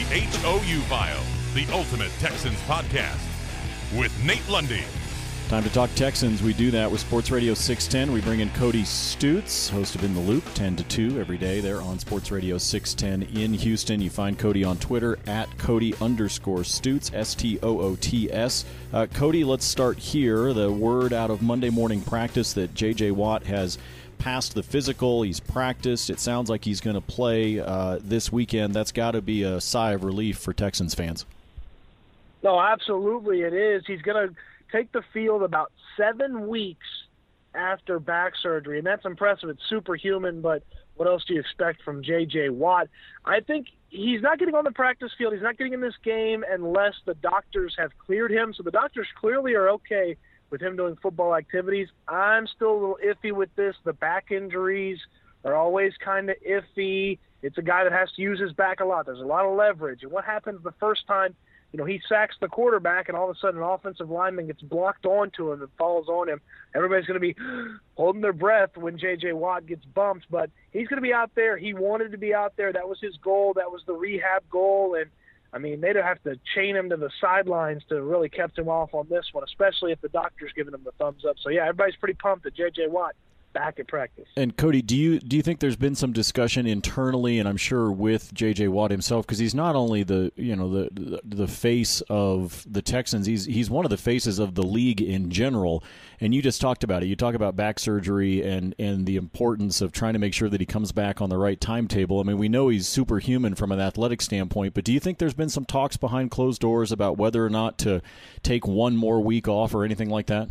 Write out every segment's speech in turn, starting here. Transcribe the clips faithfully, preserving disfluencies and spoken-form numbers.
H O U File, the Ultimate Texans podcast with Nate Lundy. Time to talk Texans. We do that with Sports Radio six ten. We bring in Cody Stoots, host of In the Loop, ten to two every day there on Sports Radio six ten in Houston. You find Cody on Twitter at Cody underscore Stoots, S T O O T S. Uh, Cody, let's start here. The word out of Monday morning practice that J J. Watt has passed the physical. He's practiced. It sounds like he's going to play uh, this weekend. That's got to be a sigh of relief for Texans fans. No, absolutely it is. He's going to take the field about seven weeks after back surgery, and that's impressive. It's superhuman, but what else do you expect from J J. Watt? I think he's not getting on the practice field. He's not getting in this game unless the doctors have cleared him. So the doctors clearly are okay with him doing football activities. I'm still a little iffy with this. The back injuries are always kind of iffy. It's a guy that has to use his back a lot. There's a lot of leverage. And what happens the first time, you know, he sacks the quarterback and all of a sudden an offensive lineman gets blocked onto him and falls on him. Everybody's going to be holding their breath when J J. Watt gets bumped, but he's going to be out there. He wanted to be out there. That was his goal. That was the rehab goal. And, I mean, they'd have to chain him to the sidelines to really kept him off on this one, especially if the doctor's giving him the thumbs up. So, yeah, everybody's pretty pumped that J J. Watt back at practice. And Cody, do you do you think there's been some discussion internally, and I'm sure with J J. Watt himself, because he's not only the you know the, the the face of the Texans, he's he's one of the faces of the league in general. And you just talked about it. You talk about back surgery and and the importance of trying to make sure that he comes back on the right timetable. I mean, we know he's superhuman from an athletic standpoint, but do you think there's been some talks behind closed doors about whether or not to take one more week off or anything like that?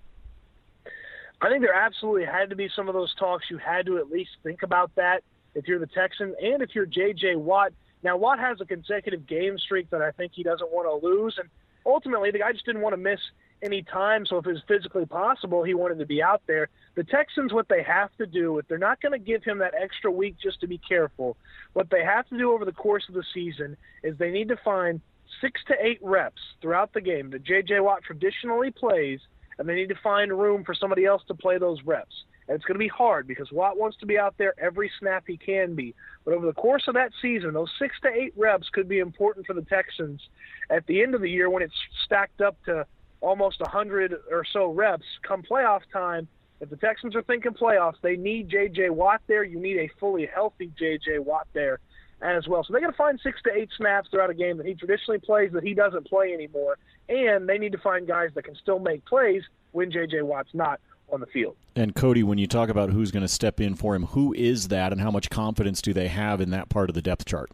I think there absolutely had to be some of those talks. You had to at least think about that if you're the Texans and if you're J J. Watt. Now, Watt has a consecutive game streak that I think he doesn't want to lose, and ultimately the guy just didn't want to miss any time, so if it was physically possible, he wanted to be out there. The Texans, what they have to do, if they're not going to give him that extra week just to be careful, what they have to do over the course of the season is they need to find six to eight reps throughout the game that J J. Watt traditionally plays, and they need to find room for somebody else to play those reps. And it's going to be hard because Watt wants to be out there every snap he can be. But over the course of that season, those six to eight reps could be important for the Texans at the end of the year when it's stacked up to almost one hundred or so reps. Come playoff time, if the Texans are thinking playoffs, they need J J. Watt there. You need a fully healthy J J. Watt there as well. So they got to find six to eight snaps throughout a game that he traditionally plays that he doesn't play anymore. And they need to find guys that can still make plays when J J. Watt's not on the field. And Cody, when you talk about who's going to step in for him, who is that and how much confidence do they have in that part of the depth chart?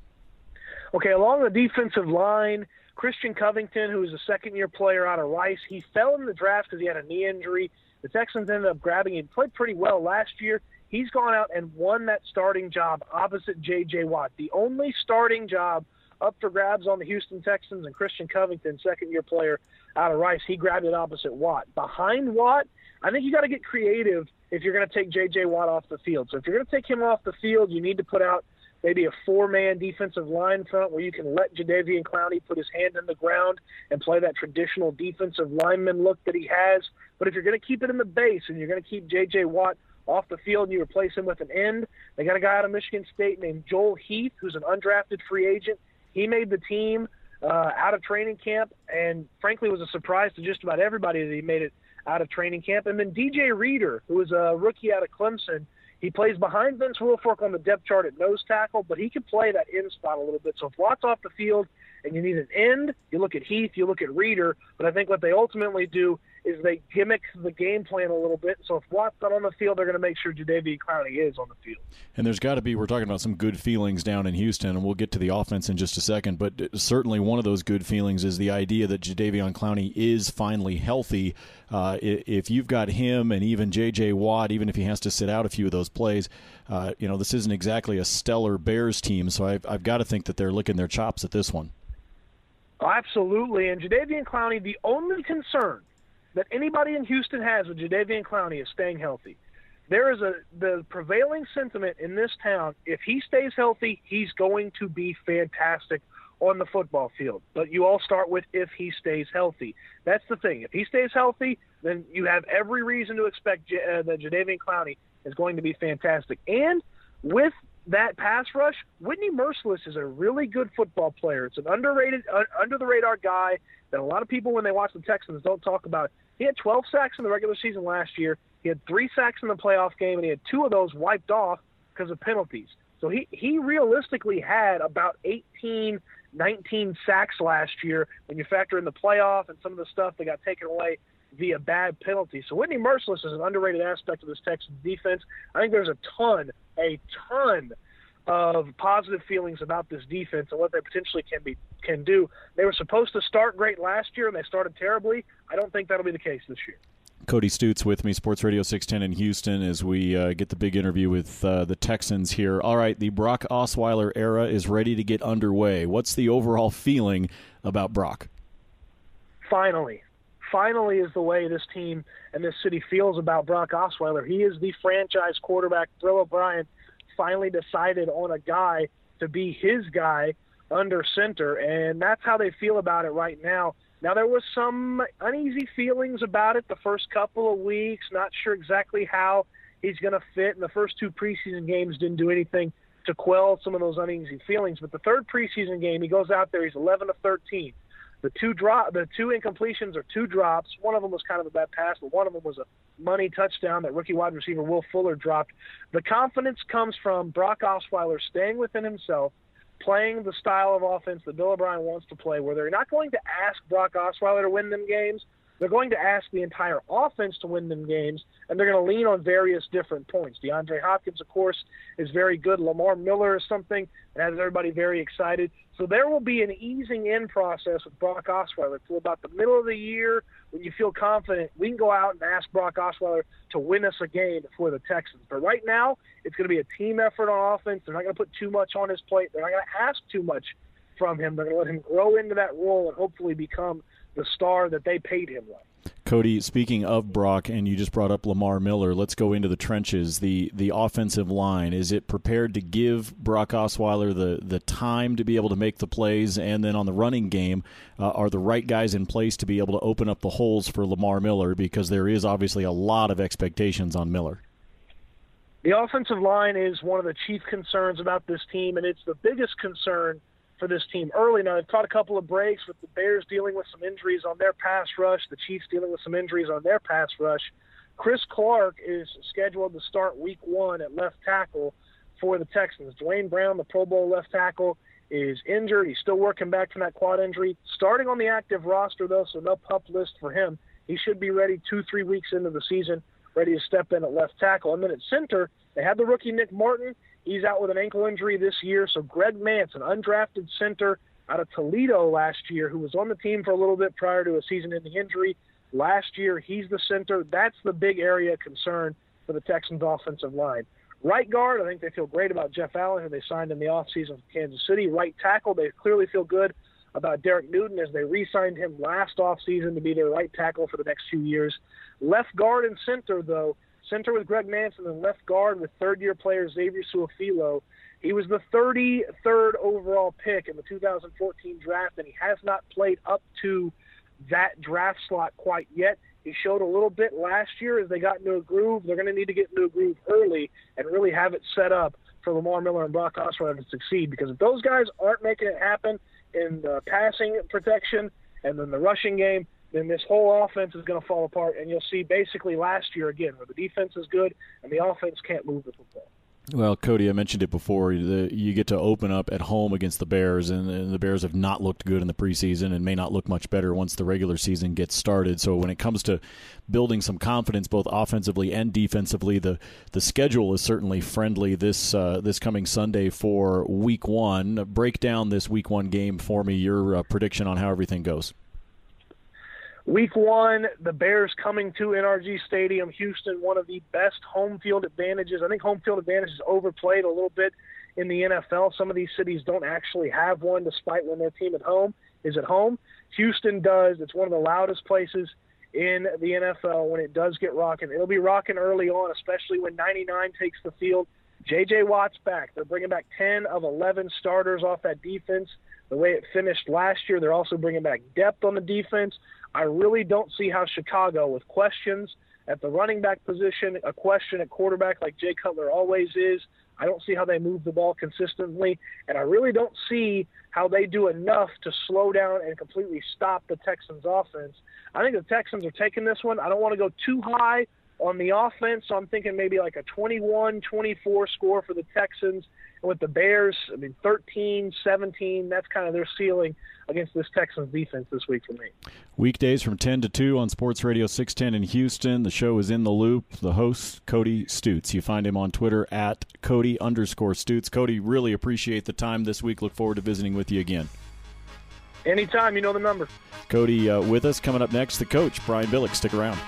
Okay, along the defensive line, Christian Covington, who is a second-year player out of Rice, he fell in the draft because he had a knee injury. The Texans ended up grabbing him. He played pretty well last year. He's gone out and won that starting job opposite J J. Watt. The only starting job up for grabs on the Houston Texans, and Christian Covington, second-year player out of Rice, he grabbed it opposite Watt. Behind Watt, I think you got to get creative if you're going to take J J. Watt off the field. So if you're going to take him off the field, you need to put out maybe a four-man defensive line front where you can let Jadeveon Clowney put his hand in the ground and play that traditional defensive lineman look that he has. But if you're going to keep it in the base and you're going to keep J J. Watt off the field and you replace him with an end, they got a guy out of Michigan State named Joel Heath, who's an undrafted free agent. He made the team uh, out of training camp and, frankly, was a surprise to just about everybody that he made it out of training camp. And then D J Reader, who is a rookie out of Clemson, he plays behind Vince Wilfork on the depth chart at nose tackle, but he can play that end spot a little bit. So if Watt's off the field and you need an end, you look at Heath, you look at Reader. But I think what they ultimately do is they gimmick the game plan a little bit. So if Watt's not on the field, they're going to make sure Jadeveon Clowney is on the field. And there's got to be, we're talking about some good feelings down in Houston, and we'll get to the offense in just a second, but certainly one of those good feelings is the idea that Jadeveon Clowney is finally healthy. Uh, if you've got him and even J J. Watt, even if he has to sit out a few of those plays, uh, you know, this isn't exactly a stellar Bears team, so I've, I've got to think that they're licking their chops at this one. Absolutely, and Jadeveon Clowney, the only concern that anybody in Houston has with Jadeveon Clowney is staying healthy. There is a the prevailing sentiment in this town, if he stays healthy, he's going to be fantastic on the football field. But you all start with if he stays healthy. That's the thing. If he stays healthy, then you have every reason to expect J- uh, that Jadeveon Clowney is going to be fantastic. And with that pass rush, Whitney Merciless is a really good football player. It's an underrated, uh, under-the-radar guy that a lot of people, when they watch the Texans, don't talk about. He had twelve sacks in the regular season last year. He had three sacks in the playoff game, and he had two of those wiped off because of penalties. So he, he realistically had about eighteen, nineteen sacks last year when you factor in the playoff and some of the stuff that got taken away via bad penalties. So Whitney Merciless is an underrated aspect of this Texans defense. I think there's a ton, a ton of positive feelings about this defense and what they potentially can be can do. They were supposed to start great last year, and they started terribly. I don't think that'll be the case this year. Cody Stutes with me, Sports Radio six ten in Houston, as we uh, get the big interview with uh, the Texans here. All right, the Brock Osweiler era is ready to get underway. What's the overall feeling about Brock? Finally. Finally is the way this team and this city feels about Brock Osweiler. He is the franchise quarterback. Bill O'Brien finally decided on a guy to be his guy under center, and that's how they feel about it right now. Now, there was some uneasy feelings about it the first couple of weeks, not sure exactly how he's going to fit, and the first two preseason games didn't do anything to quell some of those uneasy feelings. But the third preseason game, he goes out there, he's eleven to thirteen. The two drop, the two incompletions are two drops. One of them was kind of a bad pass, but one of them was a money touchdown that rookie wide receiver Will Fuller dropped. The confidence comes from Brock Osweiler staying within himself, playing the style of offense that Bill O'Brien wants to play, where they're not going to ask Brock Osweiler to win them games. They're going to ask the entire offense to win them games, and they're going to lean on various different points. DeAndre Hopkins, of course, is very good. Lamar Miller is something that has everybody very excited. So there will be an easing in process with Brock Osweiler till about the middle of the year when you feel confident. We can go out and ask Brock Osweiler to win us a game for the Texans. But right now, it's going to be a team effort on offense. They're not going to put too much on his plate. They're not going to ask too much from him. They're going to let him grow into that role and hopefully become the star that they paid him like. Cody, speaking of Brock, and you just brought up Lamar Miller, let's go into the trenches. The the offensive line, is it prepared to give Brock Osweiler the, the time to be able to make the plays? And then on the running game, uh, are the right guys in place to be able to open up the holes for Lamar Miller? Because there is obviously a lot of expectations on Miller. The offensive line is one of the chief concerns about this team, and it's the biggest concern for this team early. Now, they've caught a couple of breaks with the Bears dealing with some injuries on their pass rush, the Chiefs dealing with some injuries on their pass rush. Chris Clark is scheduled to start week one at left tackle for the Texans. Dwayne Brown, the Pro Bowl left tackle, is injured. He's still working back from that quad injury. Starting on the active roster, though, so no pup list for him. He should be ready two, three weeks into the season, ready to step in at left tackle. And then at center, they had the rookie Nick Martin. He's out with an ankle injury this year. So Greg Mance, an undrafted center out of Toledo last year, who was on the team for a little bit prior to a season-ending injury. Last year, he's the center. That's the big area of concern for the Texans' offensive line. Right guard, I think they feel great about Jeff Allen, who they signed in the offseason from Kansas City. Right tackle, they clearly feel good about Derek Newton as they re-signed him last offseason to be their right tackle for the next few years. Left guard and center, though, center with Greg Manson and left guard with third-year player Xavier Su'a-Filo. He was the thirty-third overall pick in the two thousand fourteen draft, and he has not played up to that draft slot quite yet. He showed a little bit last year as they got into a groove. They're going to need to get into a groove early and really have it set up for Lamar Miller and Brock Osweiler to succeed, because if those guys aren't making it happen in the passing protection and then the rushing game, then this whole offense is going to fall apart, and you'll see basically last year again where the defense is good and the offense can't move the football. Well, Cody, I mentioned it before. The, you get to open up at home against the Bears, and, and the Bears have not looked good in the preseason and may not look much better once the regular season gets started. So when it comes to building some confidence both offensively and defensively, the, the schedule is certainly friendly this uh, this coming Sunday for week one. Break down this week one game for me, your uh, prediction on how everything goes. Week one, the Bears coming to N R G Stadium, Houston, one of the best home field advantages. I think home field advantage is overplayed a little bit in the N F L. Some of these cities don't actually have one, despite when their team at home is at home. Houston does. It's one of the loudest places in the N F L when it does get rocking. It'll be rocking early on, especially when ninety-nine takes the field. J J. Watt's back. They're bringing back ten of eleven starters off that defense. The way it finished last year, they're also bringing back depth on the defense. I really don't see how Chicago, with questions at the running back position, a question at quarterback like Jay Cutler always is, I don't see how they move the ball consistently, and I really don't see how they do enough to slow down and completely stop the Texans' offense. I think the Texans are taking this one. I don't want to go too high on the offense, so I'm thinking maybe like a twenty-one twenty-four score for the Texans. And with the Bears, I mean, thirteen seventeen, that's kind of their ceiling against this Texans defense this week for me. Weekdays from ten to two on Sports Radio six ten in Houston. The show is In the Loop. The host, Cody Stutz. You find him on Twitter at Cody underscore Stutz. Cody, really appreciate the time this week. Look forward to visiting with you again. Anytime, you know the number. Cody uh, with us. Coming up next, the coach, Brian Billick. Stick around.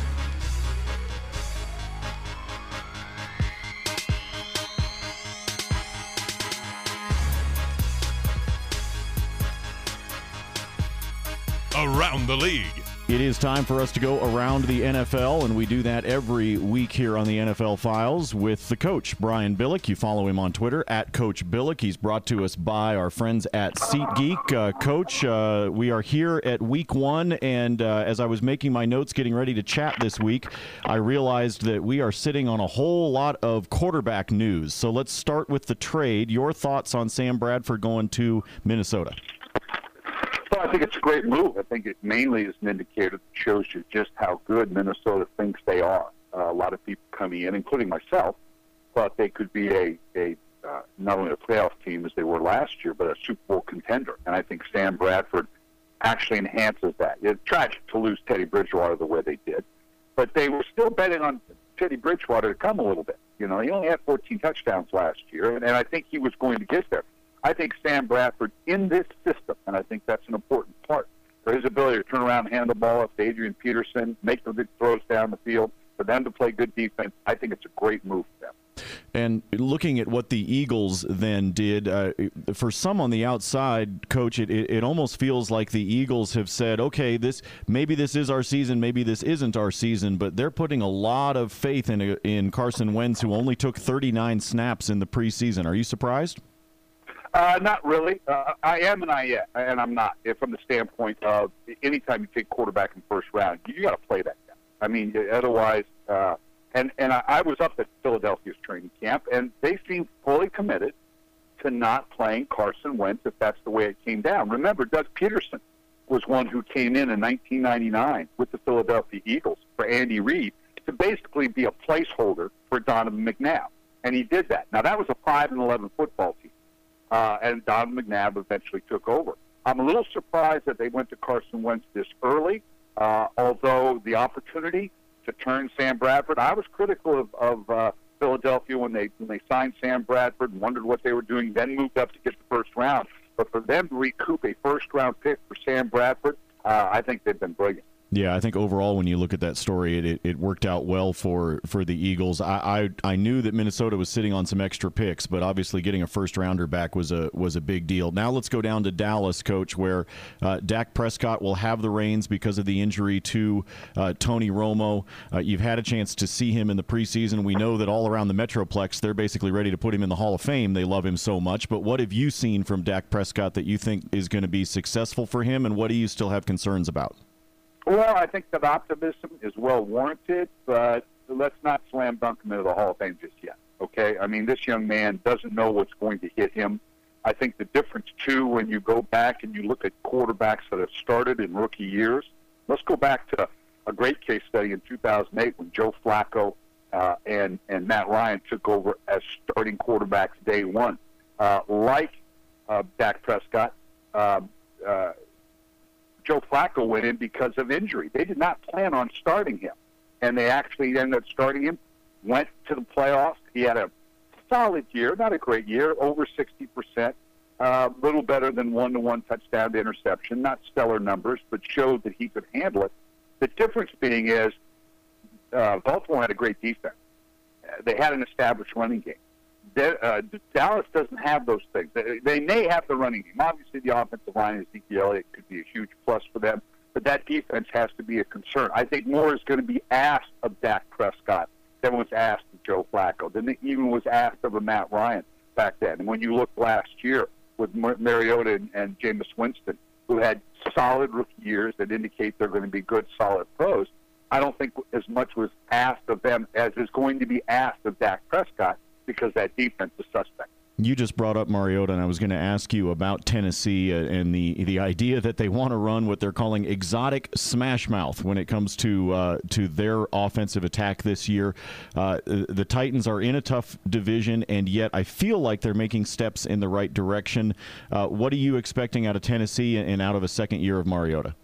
Around the League. It is time for us to go around the N F L, and we do that every week here on the N F L Files with the coach, Brian Billick. You follow him on Twitter, at Coach Billick. He's brought to us by our friends at SeatGeek. Uh, Coach, uh, we are here at week one, and uh, as I was making my notes getting ready to chat this week, I realized that we are sitting on a whole lot of quarterback news. So let's start with the trade. Your thoughts on Sam Bradford going to Minnesota? Well, I think it's a great move. I think it mainly is an indicator that shows you just how good Minnesota thinks they are. Uh, a lot of people coming in, including myself, thought they could be a, a uh, not only a playoff team as they were last year, but a Super Bowl contender. And I think Sam Bradford actually enhances that. It's tragic to lose Teddy Bridgewater the way they did, but they were still betting on Teddy Bridgewater to come a little bit. You know, he only had fourteen touchdowns last year, and, and I think he was going to get there. I think Sam Bradford in this system, and I think that's an important part, for his ability to turn around and hand the ball up to Adrian Peterson, make the big throws down the field, for them to play good defense, I think it's a great move for them. And looking at what the Eagles then did, uh, for some on the outside, Coach, it, it, it almost feels like the Eagles have said, okay, this maybe this is our season, maybe this isn't our season, but they're putting a lot of faith in, in Carson Wentz, who only took thirty-nine snaps in the preseason. Are you surprised? Uh, not really. Uh, I am and I am, and I'm not. From the standpoint of anytime you take quarterback in the first round, you, you got to play that guy. I mean, otherwise, uh, and and I, I was up at Philadelphia's training camp, and they seemed fully committed to not playing Carson Wentz if that's the way it came down. Remember, Doug Peterson was one who came in in nineteen ninety-nine with the Philadelphia Eagles for Andy Reid to basically be a placeholder for Donovan McNabb, and he did that. Now that was a five and eleven football team. Uh, and Don McNabb eventually took over. I'm a little surprised that they went to Carson Wentz this early, uh, although the opportunity to turn Sam Bradford, I was critical of, of uh, Philadelphia when they when they signed Sam Bradford and wondered what they were doing, then moved up to get the first round. But for them to recoup a first-round pick for Sam Bradford, uh, I think they've been brilliant. Yeah, I think overall when you look at that story, it, it, it worked out well for, for the Eagles. I, I I knew that Minnesota was sitting on some extra picks, but obviously getting a first-rounder back was a was a big deal. Now let's go down to Dallas, Coach, where uh, Dak Prescott will have the reins because of the injury to uh, Tony Romo. Uh, you've had a chance to see him in the preseason. We know that all around the Metroplex, they're basically ready to put him in the Hall of Fame. They love him so much. But what have you seen from Dak Prescott that you think is going to be successful for him, and what do you still have concerns about? Well, I think that optimism is well warranted, but let's not slam dunk him into the Hall of Fame just yet, okay? I mean, this young man doesn't know what's going to hit him. I think the difference, too, when you go back and you look at quarterbacks that have started in rookie years, let's go back to a great case study in two thousand eight when Joe Flacco uh, and, and Matt Ryan took over as starting quarterbacks day one. Uh, like uh, Dak Prescott, um, uh, Joe Flacco went in because of injury. They did not plan on starting him, and they actually ended up starting him, went to the playoffs. He had a solid year, not a great year, over sixty percent, a uh, little better than one-to-one touchdown to interception, not stellar numbers, but showed that he could handle it. The difference being is uh, Baltimore had a great defense. Uh, they had an established running game. De- uh, Dallas doesn't have those things. They, they may have the running game. Obviously, the offensive line, Ezekiel Elliott, could be a huge plus for them, but that defense has to be a concern. I think more is going to be asked of Dak Prescott than was asked of Joe Flacco, than even was asked of a Matt Ryan back then. And when you look last year with Mar- Mariota and, and Jameis Winston, who had solid rookie years that indicate they're going to be good, solid pros, I don't think as much was asked of them as is going to be asked of Dak Prescott because that defense is suspect. You just brought up Mariota, and I was going to ask you about Tennessee uh, and the the idea that they want to run what they're calling exotic smash mouth when it comes to uh, to their offensive attack this year. Uh, the Titans are in a tough division, and yet I feel like they're making steps in the right direction. Uh, what are you expecting out of Tennessee and out of a second year of Mariota?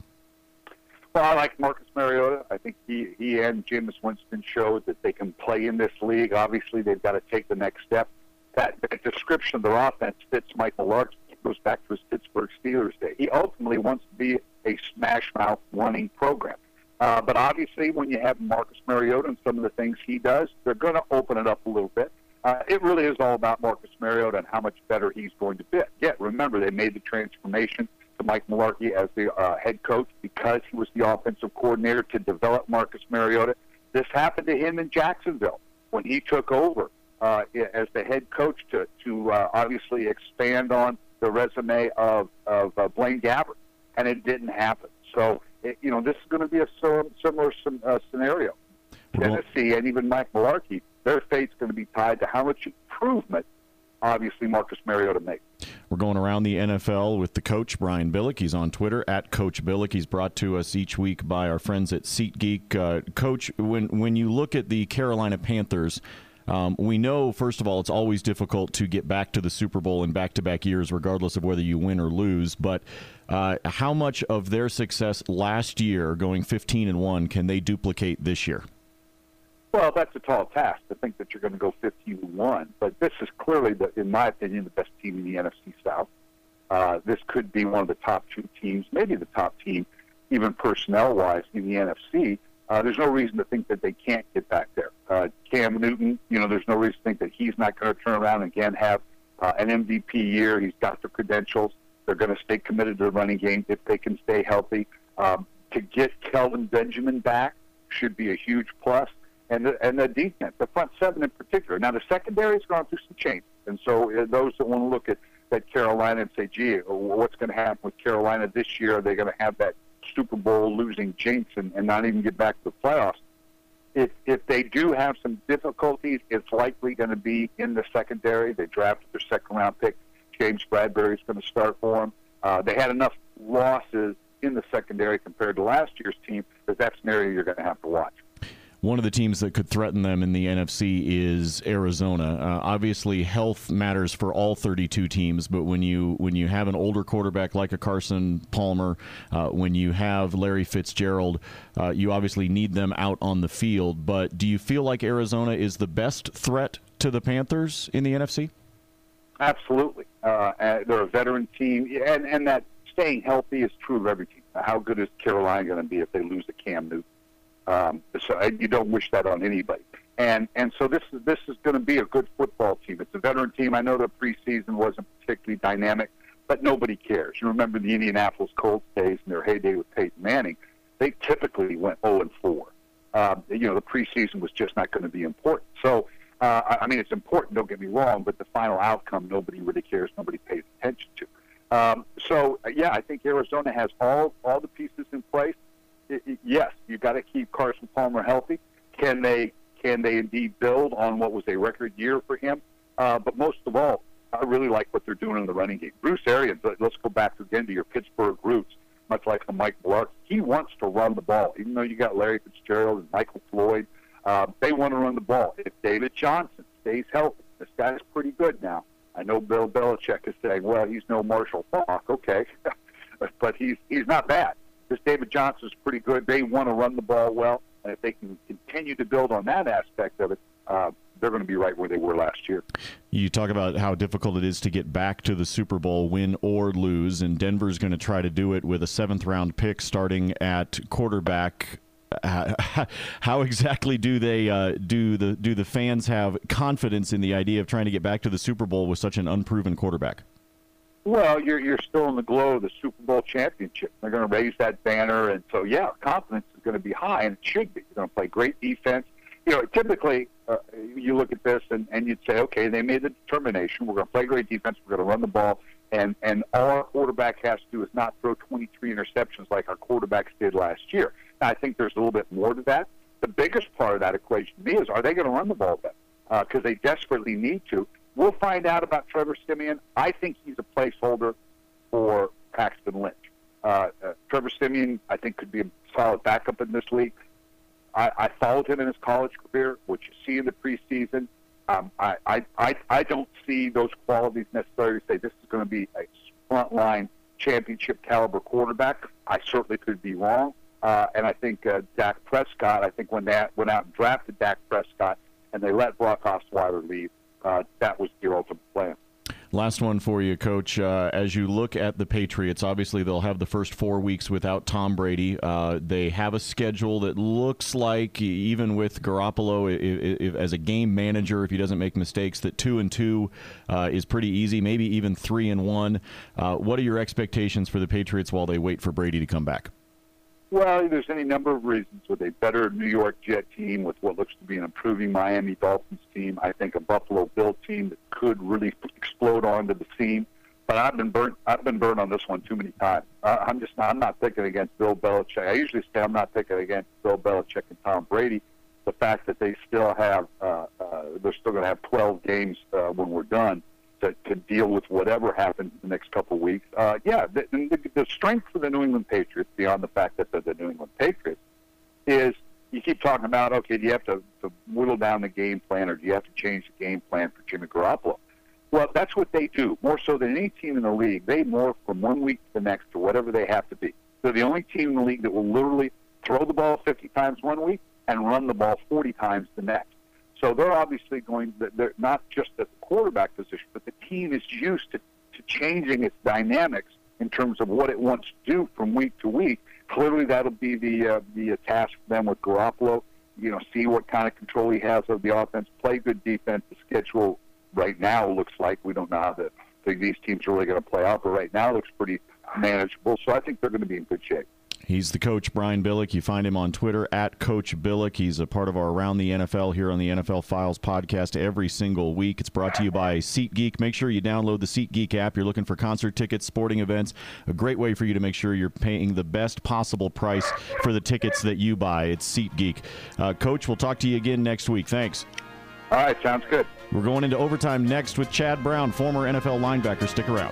Well, I like Marcus Mariota. I think he, he and Jameis Winston showed that they can play in this league. Obviously, they've got to take the next step. That, that description of their offense fits Mike Mularkey. It goes back to his Pittsburgh Steelers day. He ultimately wants to be a smash-mouth running program. Uh, but obviously, when you have Marcus Mariota and some of the things he does, they're going to open it up a little bit. Uh, it really is all about Marcus Mariota and how much better he's going to be. Yeah, remember, they made the transformation to Mike Mularkey as the uh, head coach because he was the offensive coordinator to develop Marcus Mariota. This happened to him in Jacksonville when he took over uh, as the head coach to, to uh, obviously expand on the resume of, of uh, Blaine Gabbert, and it didn't happen. So, it, you know, this is going to be a similar uh, scenario. Tennessee and even Mike Mularkey, their fate's going to be tied to how much improvement, obviously, Marcus Mariota makes. We're going around the N F L with the coach, Brian Billick. He's on Twitter, at Coach Billick. He's brought to us each week by our friends at SeatGeek. Uh, Coach, when, when you look at the Carolina Panthers, um, we know, first of all, it's always difficult to get back to the Super Bowl in back-to-back years, regardless of whether you win or lose. But uh, how much of their success last year, going fifteen and one, can they duplicate this year? Well, that's a tall task to think that you're going to go fifteen and one, but this is clearly, the, in my opinion, the best team in the N F C South. Uh, this could be one of the top two teams, maybe the top team, even personnel-wise, in the N F C. Uh, there's no reason to think that they can't get back there. Uh, Cam Newton, you know, there's no reason to think that he's not going to turn around and again have uh, an M V P year. He's got the credentials. They're going to stay committed to the running game if they can stay healthy. Um, to get Kelvin Benjamin back should be a huge plus. And the, and the defense, the front seven in particular. Now, the secondary has gone through some changes. And so uh, those that want to look at, at Carolina and say, gee, what's going to happen with Carolina this year? Are they going to have that Super Bowl losing jinx and, and not even get back to the playoffs? If, if they do have some difficulties, it's likely going to be in the secondary. They drafted their second-round pick. James Bradbury is going to start for them. Uh, they had enough losses in the secondary compared to last year's team that that's an area you're going to have to watch. One of the teams that could threaten them in the N F C is Arizona. Uh, obviously, health matters for all thirty-two teams, but when you when you have an older quarterback like a Carson Palmer, uh, when you have Larry Fitzgerald, uh, you obviously need them out on the field. But do you feel like Arizona is the best threat to the Panthers in the N F C? Absolutely. Uh, they're a veteran team, and, and that staying healthy is true of every team. How good is Carolina going to be if they lose a Cam Newton? Um, so you don't wish that on anybody, and and so this is this is going to be a good football team. It's a veteran team. I know the preseason wasn't particularly dynamic, but nobody cares. You remember the Indianapolis Colts days in their heyday with Peyton Manning? They typically went oh and four. Um, you know, the preseason was just not going to be important. So uh, I mean, it's important. Don't get me wrong, but the final outcome nobody really cares. Nobody pays attention to. Um, so yeah, I think Arizona has all all the pieces in place. It, it, yes, you've got to keep Carson Palmer healthy. Can they can they indeed build on what was a record year for him? Uh, but most of all, I really like what they're doing in the running game. Bruce Arians, let's go back again to your Pittsburgh roots, much like the Mike Mularkey. He wants to run the ball. Even though you got Larry Fitzgerald and Michael Floyd, uh, they want to run the ball. If David Johnson stays healthy, this guy's pretty good now. I know Bill Belichick is saying, well, he's no Marshall Faulk. Okay, but he's he's not bad. This David Johnson's pretty good. They want to run the ball well, and if they can continue to build on that aspect of it, uh, they're going to be right where they were last year. You talk about how difficult it is to get back to the Super Bowl, win or lose, and Denver's going to try to do it with a seventh-round pick starting at quarterback. Uh, how exactly do they uh, do the do the fans have confidence in the idea of trying to get back to the Super Bowl with such an unproven quarterback? Well, you're you're still in the glow of the Super Bowl championship. They're going to raise that banner, and so yeah, confidence is going to be high, and it should be. They're going to play great defense. You know, typically uh, you look at this and, and you'd say, okay, they made the determination. We're going to play great defense. We're going to run the ball, and and all our quarterback has to do is not throw twenty-three interceptions like our quarterbacks did last year. Now, I think there's a little bit more to that. The biggest part of that equation to me is, are they going to run the ball better? because uh, they desperately need to. We'll find out about Trevor Siemian. I think he's a placeholder for Paxton Lynch. Uh, uh, Trevor Siemian, I think, could be a solid backup in this league. I, I followed him in his college career, what you see in the preseason. Um, I, I, I, I don't see those qualities necessarily to say this is going to be a frontline championship caliber quarterback. I certainly could be wrong. Uh, and I think uh, Dak Prescott, I think when they went out and drafted Dak Prescott and they let Brock Osweiler leave, uh, that was the ultimate plan. Last one for you, Coach. Uh, as you look at the Patriots, obviously they'll have the first four weeks without Tom Brady. Uh, they have a schedule that looks like, even with Garoppolo if, if, as a game manager, if he doesn't make mistakes, that two and two uh, is pretty easy, maybe even three and one. Uh, what are your expectations for the Patriots while they wait for Brady to come back? Well, there's any number of reasons. With a better New York Jet team, with what looks to be an improving Miami Dolphins team, I think a Buffalo Bill team that could really explode onto the scene. But I've been burnt. I've been burned on this one too many times. Uh, I'm just not. I'm not picking against Bill Belichick. I usually say I'm not picking against Bill Belichick and Tom Brady. The fact that they still have, uh, uh, they're still going to have twelve games uh, when we're done to, to deal with whatever happens in the next couple of weeks. Uh, yeah, the, the, the strength for the New England Patriots, beyond the fact that they're the New England Patriots, is you keep talking about, okay, do you have to, to whittle down the game plan, or do you have to change the game plan for Jimmy Garoppolo? Well, that's what they do, more so than any team in the league. They morph from one week to the next to whatever they have to be. They're the only team in the league that will literally throw the ball fifty times one week and run the ball forty times the next. So they're obviously going, they're not just at the quarterback position, but the team is used to, to changing its dynamics in terms of what it wants to do from week to week. Clearly that'll be the uh, the task for them with Garoppolo. You know, see what kind of control he has of the offense, play good defense. The schedule right now looks like, we don't know how the, these teams are really going to play out, but right now it looks pretty manageable. So I think they're going to be in good shape. He's the coach, Brian Billick. You find him on Twitter, at Coach Billick. He's a part of our Around the N F L here on the N F L Files podcast every single week. It's brought to you by SeatGeek. Make sure you download the SeatGeek app. You're looking for concert tickets, sporting events. A great way for you to make sure you're paying the best possible price for the tickets that you buy. It's SeatGeek. Uh, Coach, we'll talk to you again next week. Thanks. All right, sounds good. We're going into overtime next with Chad Brown, former N F L linebacker. Stick around.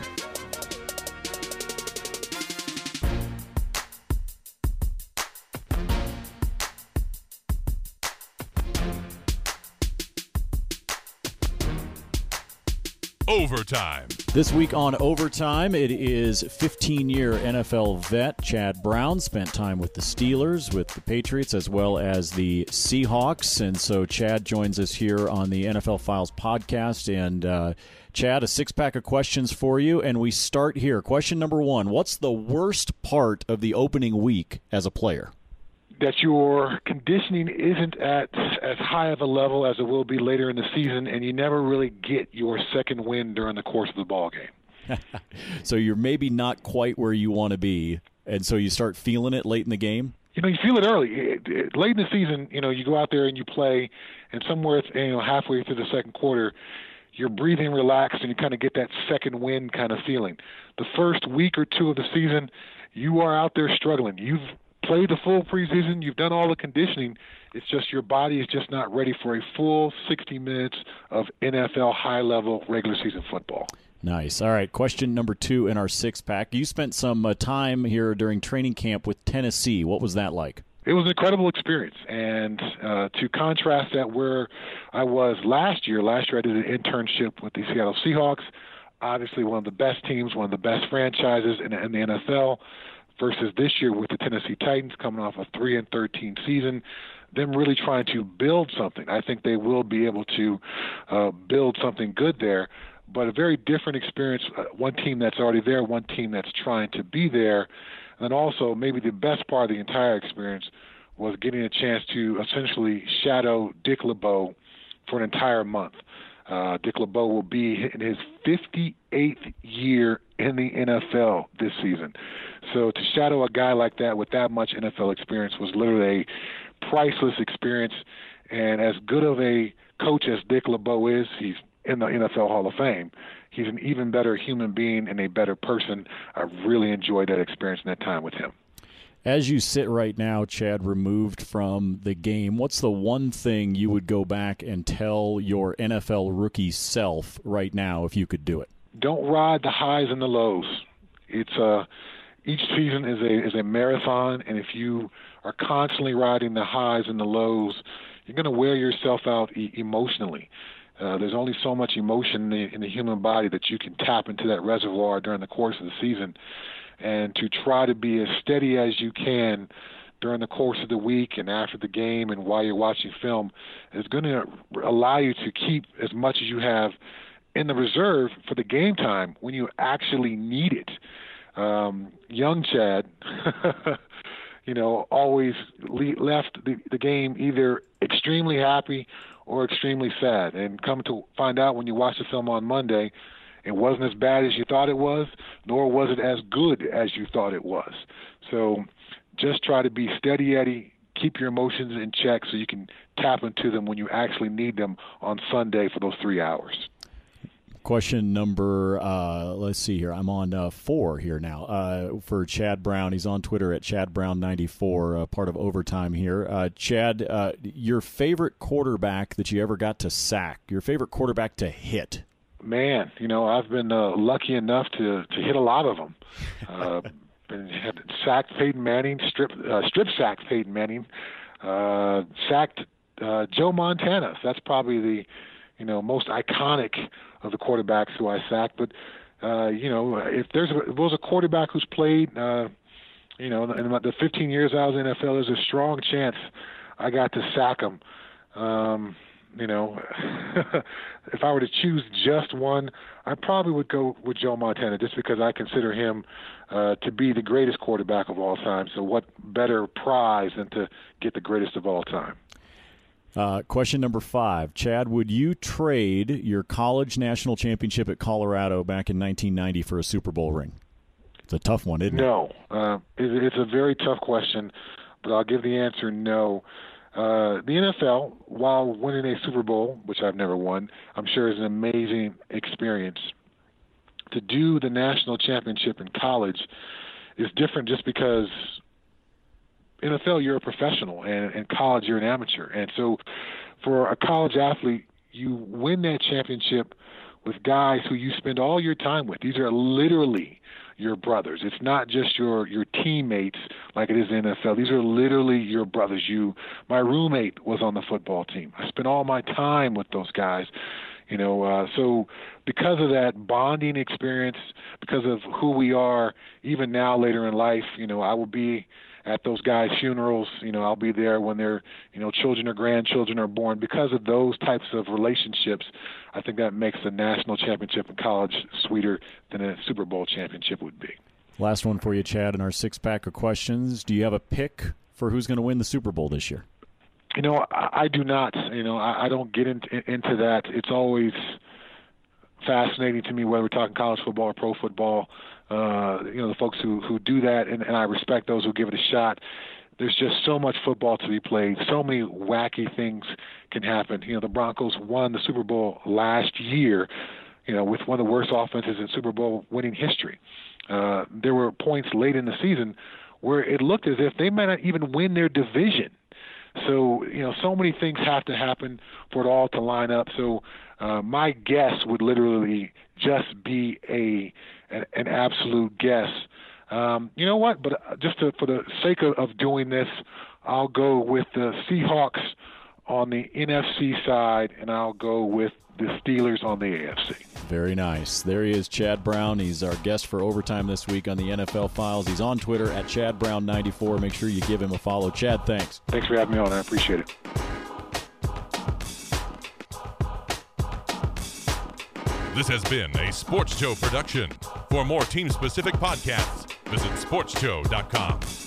Overtime. This week on Overtime, it is fifteen-year N F L vet Chad Brown. Spent time with the Steelers, with the Patriots, as well as the Seahawks. And so Chad joins us here on the N F L Files podcast. And uh, Chad, a six-pack of questions for you. And we start here. Question number one, what's the worst part of the opening week as a player? That your conditioning isn't at as high of a level as it will be later in the season, and you never really get your second win during the course of the ball game. So you're maybe not quite where you want to be, and so you start feeling it late in the game? You know, you feel it early. It, it, late in the season, you know, you go out there and you play, and somewhere, you know, halfway through the second quarter, you're breathing relaxed, and you kind of get that second win kind of feeling. The first week or two of the season, you are out there struggling. You've played the full preseason, you've done all the conditioning. It's just your body is just not ready for a full sixty minutes of N F L high-level regular season football. Nice. All right, question number two in our six-pack. You spent some uh, time here during training camp with Tennessee. What was that like? It was an incredible experience, and uh, to contrast that where I was last year, last year I did an internship with the Seattle Seahawks, obviously one of the best teams, one of the best franchises in, in the N F L, versus this year with the Tennessee Titans coming off a three and thirteen season, them really trying to build something. I think they will be able to uh, build something good there, but a very different experience, uh, one team that's already there, one team that's trying to be there, and then also maybe the best part of the entire experience was getting a chance to essentially shadow Dick LeBeau for an entire month. Uh, Dick LeBeau will be in his fifty-eighth year in the N F L this season. So to shadow a guy like that with that much N F L experience was literally a priceless experience. And as good of a coach as Dick LeBeau is, he's in the N F L Hall of Fame. He's an even better human being and a better person. I really enjoyed that experience and that time with him. As you sit right now, Chad, removed from the game, what's the one thing you would go back and tell your N F L rookie self right now if you could do it? Don't ride the highs and the lows. It's uh, each season is a is a marathon, and if you are constantly riding the highs and the lows, you're going to wear yourself out e- emotionally. Uh, there's only so much emotion in the, in the human body that you can tap into that reservoir during the course of the season. And to try to be as steady as you can during the course of the week and after the game and while you're watching film is going to allow you to keep as much as you have in the reserve for the game time when you actually need it. Um, young Chad, you know, always le- left the, the game either extremely happy or extremely sad. And come to find out when you watch the film on Monday, it wasn't as bad as you thought it was, nor was it as good as you thought it was. So just try to be steady, Eddie. Keep your emotions in check so you can tap into them when you actually need them on Sunday for those three hours. Question number, uh, let's see here. I'm on uh, four here now uh, for Chad Brown. He's on Twitter at Chad Brown ninety-four, uh, part of Overtime here. Uh, Chad, uh, your favorite quarterback that you ever got to sack, your favorite quarterback to hit? Man, you know, I've been uh, lucky enough to, to hit a lot of them. Uh, been, had sacked Peyton Manning, strip uh, strip sacked Peyton Manning, uh, sacked uh, Joe Montana. So that's probably the, you know, most iconic of the quarterbacks who I sacked. But, uh, you know, if there's a, if there was a quarterback who's played, uh, you know, in about the fifteen years I was in the N F L, there's a strong chance I got to sack him. Um, you know, if I were to choose just one, I probably would go with Joe Montana just because I consider him uh, to be the greatest quarterback of all time. So what better prize than to get the greatest of all time? Uh, question number five. Chad, would you trade your college national championship at Colorado back in nineteen ninety for a Super Bowl ring? It's a tough one, isn't no. it? No. Uh, it, it's a very tough question, but I'll give the answer no. Uh, the N F L, while winning a Super Bowl, which I've never won, I'm sure is an amazing experience. To do the national championship in college is different just because N F L, you're a professional, and in college, you're an amateur. And so for a college athlete, you win that championship with guys who you spend all your time with. These are literally your brothers. It's not just your, your teammates like it is in the N F L. These are literally your brothers. You, my roommate was on the football team. I spent all my time with those guys. You know, uh, so because of that bonding experience, because of who we are, even now later in life, you know, I will be at those guys' funerals. You know, I'll be there when their, you know, children or grandchildren are born. Because of those types of relationships, I think that makes the national championship in college sweeter than a Super Bowl championship would be. Last one for you, Chad, in our six-pack of questions. Do you have a pick for who's going to win the Super Bowl this year? You know, I, I do not. You know, I, I don't get into, into that. It's always fascinating to me whether we're talking college football or pro football. Uh, you know, the folks who, who do that, and, and I respect those who give it a shot. There's just so much football to be played. So many wacky things can happen. You know, the Broncos won the Super Bowl last year, you know, with one of the worst offenses in Super Bowl winning history. Uh, there were points late in the season where it looked as if they might not even win their division. So, you know, so many things have to happen for it all to line up. So uh, my guess would literally just be a an, an absolute guess. Um, you know what? But just to, for the sake of, of doing this, I'll go with the Seahawks on the N F C side, and I'll go with the Steelers on the A F C. Very nice. There he is, Chad Brown. He's our guest for Overtime this week on the N F L Files. He's on Twitter at Chad Brown ninety-four. Make sure you give him a follow. Chad, thanks. Thanks for having me on. I appreciate it. This has been a Sports Show production. For more team-specific podcasts, visit sports show dot com.